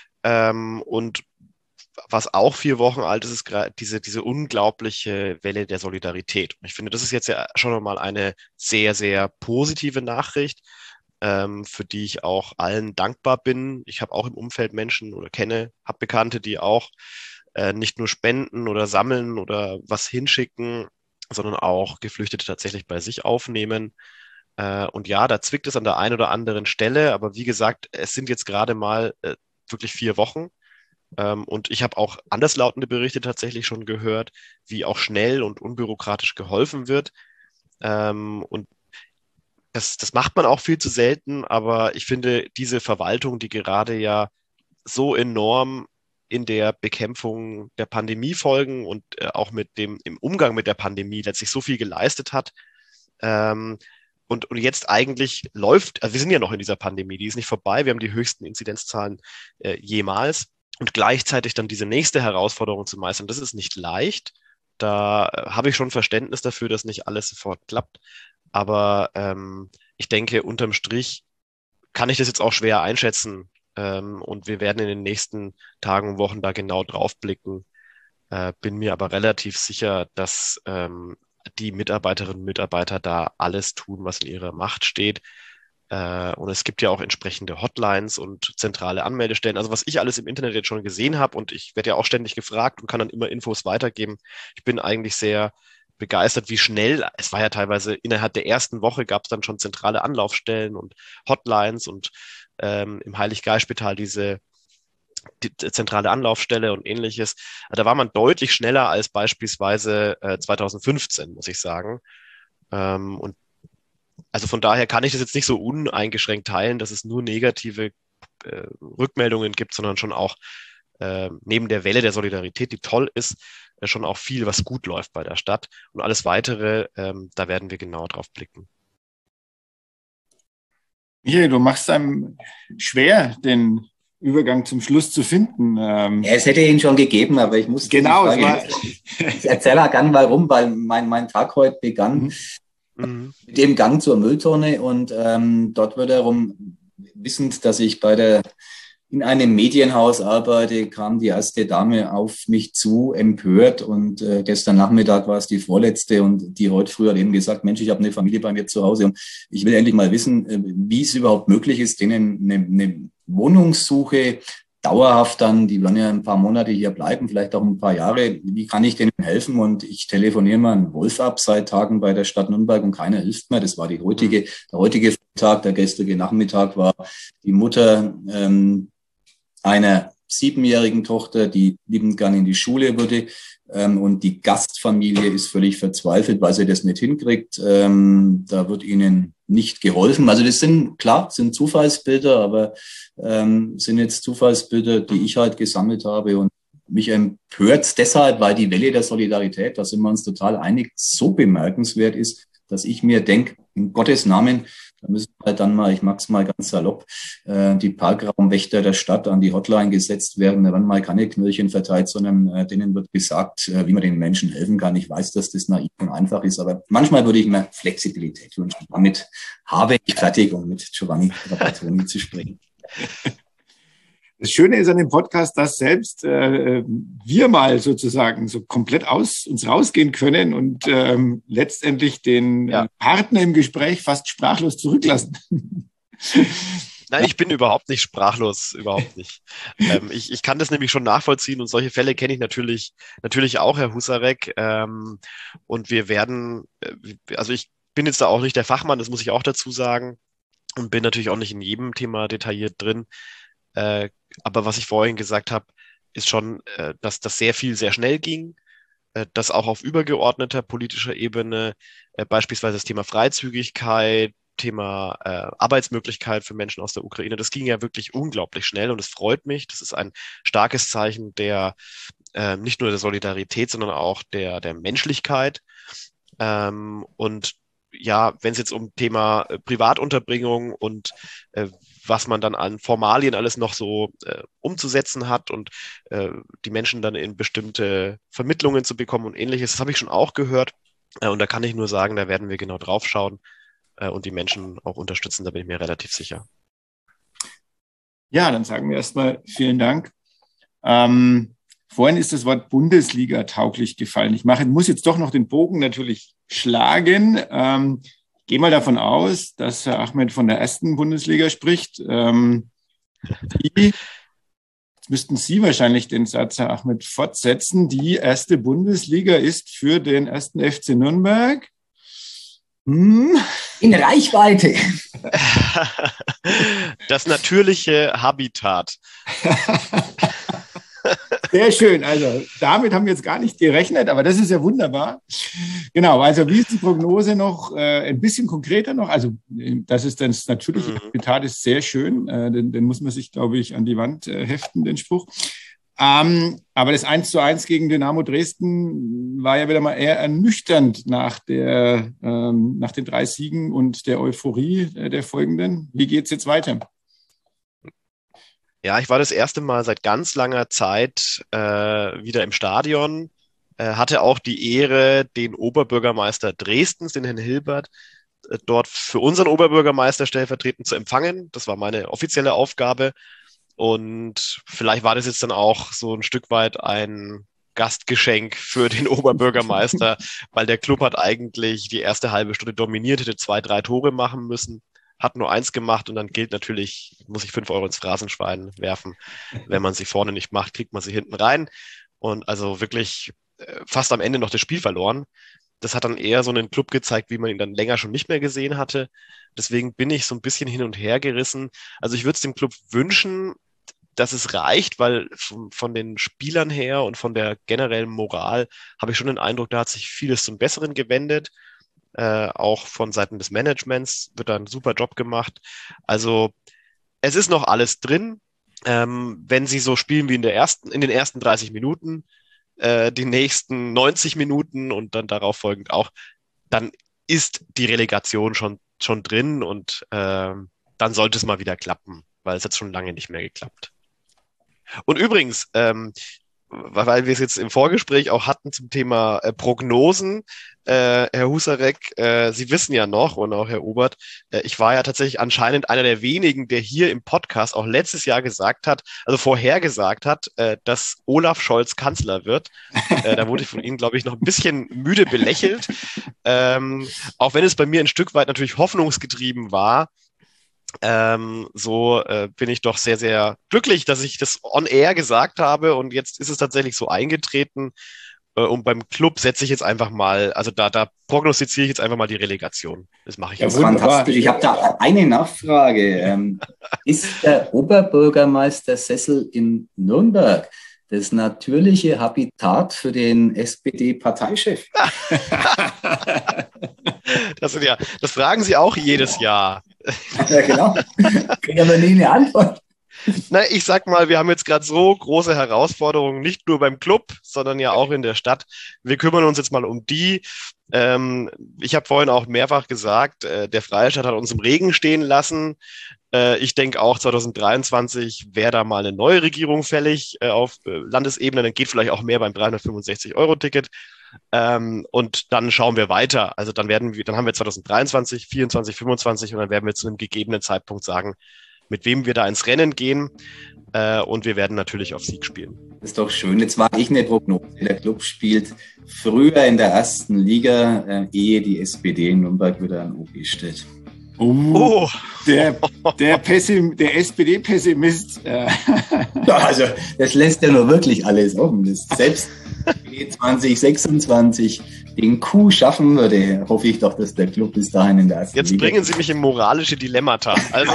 ähm, und was auch vier Wochen alt ist, ist gerade diese, diese unglaubliche Welle der Solidarität. Und ich finde, das ist jetzt ja schon mal eine sehr, sehr positive Nachricht, ähm, für die ich auch allen dankbar bin. Ich habe auch im Umfeld Menschen oder kenne, habe Bekannte, die auch äh, nicht nur spenden oder sammeln oder was hinschicken, sondern auch Geflüchtete tatsächlich bei sich aufnehmen. Äh, und ja, da zwickt es an der einen oder anderen Stelle, aber wie gesagt, es sind jetzt gerade mal äh, wirklich vier Wochen. Ähm, und ich habe auch anderslautende Berichte tatsächlich schon gehört, wie auch schnell und unbürokratisch geholfen wird. Ähm, und das, das macht man auch viel zu selten, aber ich finde, diese Verwaltung, die gerade ja so enorm in der Bekämpfung der Pandemiefolgen und äh, auch mit dem, im Umgang mit der Pandemie letztlich so viel geleistet hat, ähm, und, und jetzt eigentlich läuft, also wir sind ja noch in dieser Pandemie, die ist nicht vorbei, wir haben die höchsten Inzidenzzahlen äh, jemals. Und gleichzeitig dann diese nächste Herausforderung zu meistern, das ist nicht leicht. Da äh, habe ich schon Verständnis dafür, dass nicht alles sofort klappt. Aber ähm, ich denke, unterm Strich kann ich das jetzt auch schwer einschätzen. Ähm, und wir werden in den nächsten Tagen und Wochen da genau drauf blicken. Äh, bin mir aber relativ sicher, dass ähm, die Mitarbeiterinnen und Mitarbeiter da alles tun, was in ihrer Macht steht. Äh, und es gibt ja auch entsprechende Hotlines und zentrale Anmeldestellen. Also was ich alles im Internet jetzt schon gesehen habe und ich werde ja auch ständig gefragt und kann dann immer Infos weitergeben. Ich bin eigentlich sehr begeistert, wie schnell, es war ja teilweise innerhalb der ersten Woche gab es dann schon zentrale Anlaufstellen und Hotlines und ähm, im Heilig-Geist-Spital diese die zentrale Anlaufstelle und ähnliches. Da war man deutlich schneller als beispielsweise äh, zwanzig fünfzehn, muss ich sagen. Ähm, und also von daher kann ich das jetzt nicht so uneingeschränkt teilen, dass es nur negative äh, Rückmeldungen gibt, sondern schon auch äh, neben der Welle der Solidarität, die toll ist, äh, schon auch viel, was gut läuft bei der Stadt. Und alles Weitere, ähm, da werden wir genau drauf blicken. Michael, du machst einem schwer, den Übergang zum Schluss zu finden. Ähm, ja, es hätte ihn schon gegeben, aber ich muss... Genau. Frage, War, ich erzähle auch gern warum, weil mein, mein Tag heute begann mhm. mit dem Gang zur Mülltonne und ähm, dort wird darum, wissend, dass ich bei der in einem Medienhaus arbeite, kam die erste Dame auf mich zu, empört. Und äh, gestern Nachmittag war es die vorletzte und die heute früh hat eben gesagt, Mensch, ich habe eine Familie bei mir zu Hause und ich will endlich mal wissen, äh, wie es überhaupt möglich ist, denen eine, eine Wohnungssuche dauerhaft dann, die werden ja ein paar Monate hier bleiben, vielleicht auch ein paar Jahre, wie kann ich denen helfen? Und ich telefoniere mal einen Wolf ab seit Tagen bei der Stadt Nürnberg und keiner hilft mir. Das war die heutige, der heutige Tag, der gestrige Nachmittag war die Mutter ähm, einer siebenjährigen Tochter, die liebend gern in die Schule würde. Ähm, und die Gastfamilie ist völlig verzweifelt, weil sie das nicht hinkriegt. Ähm, da wird ihnen nicht geholfen. Also das sind, klar, sind Zufallsbilder, aber ähm, sind jetzt Zufallsbilder, die ich halt gesammelt habe. Und mich empört deshalb, weil die Welle der Solidarität, da sind wir uns total einig, so bemerkenswert ist, dass ich mir denke, in Gottes Namen, da müssen halt dann mal, ich mag's mal ganz salopp, äh, die Parkraumwächter der Stadt an die Hotline gesetzt werden. Da werden mal keine Knöllchen verteilt, sondern äh, denen wird gesagt, äh, wie man den Menschen helfen kann. Ich weiß, dass das naiv und einfach ist, aber manchmal würde ich mir Flexibilität wünschen. Damit habe ich fertig, um mit Giovanni Trapattoni zu sprechen. Das Schöne ist an dem Podcast, dass selbst äh, wir mal sozusagen so komplett aus uns rausgehen können und ähm, letztendlich den ja. Partner im Gespräch fast sprachlos zurücklassen. Nein, ich bin überhaupt nicht sprachlos, überhaupt nicht. ähm, ich, ich kann das nämlich schon nachvollziehen und solche Fälle kenne ich natürlich natürlich auch, Herr Husarek. Ähm, und wir werden, also ich bin jetzt da auch nicht der Fachmann, das muss ich auch dazu sagen, und bin natürlich auch nicht in jedem Thema detailliert drin. Äh, aber was ich vorhin gesagt habe, ist schon, äh, dass das sehr viel sehr schnell ging, äh, dass auch auf übergeordneter politischer Ebene äh, beispielsweise das Thema Freizügigkeit, Thema äh, Arbeitsmöglichkeit für Menschen aus der Ukraine, das ging ja wirklich unglaublich schnell und es freut mich. Das ist ein starkes Zeichen der äh, nicht nur der Solidarität, sondern auch der, der Menschlichkeit. Ähm, und ja, wenn es jetzt um Thema äh, Privatunterbringung und äh, was man dann an Formalien alles noch so äh, umzusetzen hat und äh, die Menschen dann in bestimmte Vermittlungen zu bekommen und ähnliches, das habe ich schon auch gehört. Äh, und da kann ich nur sagen, da werden wir genau drauf schauen äh, und die Menschen auch unterstützen, da bin ich mir relativ sicher. Ja, dann sagen wir erstmal vielen Dank. Ähm, vorhin ist das Wort Bundesliga tauglich gefallen. Ich mache, muss jetzt doch noch den Bogen natürlich schlagen. Ähm, ich gehe mal davon aus, dass Herr Ahmed von der ersten Bundesliga spricht. Ähm, die, jetzt müssten Sie wahrscheinlich den Satz, Herr Ahmed, fortsetzen. Die erste Bundesliga ist für den ersten F C Nürnberg hm. in Reichweite. Das natürliche Habitat. Sehr schön. Also damit haben wir jetzt gar nicht gerechnet, aber das ist ja wunderbar. Genau, also wie ist die Prognose noch äh, ein bisschen konkreter noch? Also das ist das natürliche mhm. Habitat ist sehr schön. Äh, den, den muss man sich, glaube ich, an die Wand äh, heften, den Spruch. Ähm, aber das eins zu eins gegen Dynamo Dresden war ja wieder mal eher ernüchternd nach, der, ähm, nach den drei Siegen und der Euphorie äh, der folgenden. Wie geht's jetzt weiter? Ja, ich war das erste Mal seit ganz langer Zeit äh, wieder im Stadion, äh, hatte auch die Ehre, den Oberbürgermeister Dresdens, den Herrn Hilbert, äh, dort für unseren Oberbürgermeister stellvertretend zu empfangen. Das war meine offizielle Aufgabe und vielleicht war das jetzt dann auch so ein Stück weit ein Gastgeschenk für den Oberbürgermeister, weil der Club hat eigentlich die erste halbe Stunde dominiert, hätte zwei, drei Tore machen müssen. Hat nur eins gemacht und dann gilt natürlich, muss ich fünf Euro ins Phrasenschwein werfen. Wenn man sie vorne nicht macht, kriegt man sie hinten rein. Und also wirklich äh, fast am Ende noch das Spiel verloren. Das hat dann eher so einen Club gezeigt, wie man ihn dann länger schon nicht mehr gesehen hatte. Deswegen bin ich so ein bisschen hin und her gerissen. Also ich würde es dem Club wünschen, dass es reicht, weil von, von den Spielern her und von der generellen Moral habe ich schon den Eindruck, da hat sich vieles zum Besseren gewendet. äh, auch von Seiten des Managements wird da ein super Job gemacht. Also es ist noch alles drin. Ähm, wenn sie so spielen wie in der ersten, in den ersten dreißig Minuten, äh, die nächsten neunzig Minuten und dann darauf folgend auch, dann ist die Relegation schon, schon drin und äh, dann sollte es mal wieder klappen, weil es hat schon lange nicht mehr geklappt. Und übrigens, ähm, weil wir es jetzt im Vorgespräch auch hatten zum Thema äh, Prognosen, äh, Herr Husarek, äh, Sie wissen ja noch und auch Herr Obert, äh, ich war ja tatsächlich anscheinend einer der wenigen, der hier im Podcast auch letztes Jahr gesagt hat, also vorhergesagt hat, äh, dass Olaf Scholz Kanzler wird. Äh, da wurde ich von Ihnen, glaube ich, noch ein bisschen müde belächelt, ähm, auch wenn es bei mir ein Stück weit natürlich hoffnungsgetrieben war. Ähm, so äh, bin ich doch sehr, sehr glücklich, dass ich das on air gesagt habe und jetzt ist es tatsächlich so eingetreten äh, und beim Club setze ich jetzt einfach mal, also da, da prognostiziere ich jetzt einfach mal die Relegation. Das mache ich ja, jetzt. Fantastisch. Ich habe da eine Nachfrage. Ähm, ist der Oberbürgermeistersessel in Nürnberg das natürliche Habitat für den S P D-Parteichef? Das sind ja, das fragen Sie auch jedes Jahr. Ja, genau. Kriege aber nie eine Antwort. Na, ich sag mal, wir haben jetzt gerade so große Herausforderungen, nicht nur beim Club, sondern ja auch in der Stadt. Wir kümmern uns jetzt mal um die. Ähm, ich habe vorhin auch mehrfach gesagt, äh, der Freistaat hat uns im Regen stehen lassen. Äh, ich denke auch zwanzig dreiundzwanzig wäre da mal eine neue Regierung fällig äh, auf äh, Landesebene. Dann geht vielleicht auch mehr beim dreihundertfünfundsechzig Euro Ticket. Ähm, und dann schauen wir weiter. Also dann werden wir, dann haben wir zwanzig dreiundzwanzig, vierundzwanzig, fünfundzwanzig und dann werden wir zu einem gegebenen Zeitpunkt sagen, mit wem wir da ins Rennen gehen. Äh, und wir werden natürlich auf Sieg spielen. Das ist doch schön. Jetzt war ich eine Prognose. Der Club spielt früher in der ersten Liga, äh, ehe die S P D in Nürnberg wieder an O B steht. Oh, oh. Der, der, Pessim, der S P D-Pessimist. Äh. Ja, also das lässt ja nur wirklich alles offen. Das selbst zwanzig sechsundzwanzig den Coup schaffen würde, hoffe ich doch, dass der Club bis dahin in der ersten Jetzt Liga bringen Sie mich in moralische Dilemmata. Also.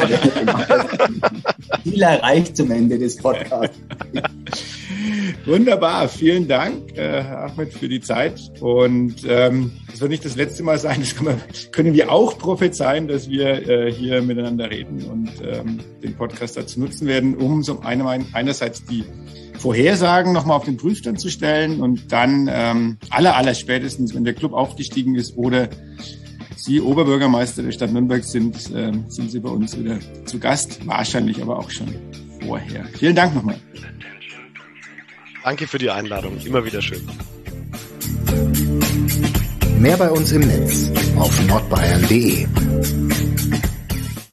Ziel erreicht zum Ende des Podcasts. Wunderbar, vielen Dank, äh, Ahmed, für die Zeit. Und ähm, das wird nicht das letzte Mal sein. Das kann man, können wir auch prophezeien, dass wir äh, hier miteinander reden und ähm, den Podcast dazu nutzen werden, um so eine, einerseits die Vorhersagen nochmal auf den Prüfstand zu stellen und dann ähm, aller, aller spätestens, wenn der Club aufgestiegen ist oder Sie Oberbürgermeister der Stadt Nürnberg sind, äh, sind Sie bei uns wieder zu Gast, wahrscheinlich aber auch schon vorher. Vielen Dank nochmal. Danke für die Einladung, immer wieder schön. Mehr bei uns im Netz auf nordbayern punkt de.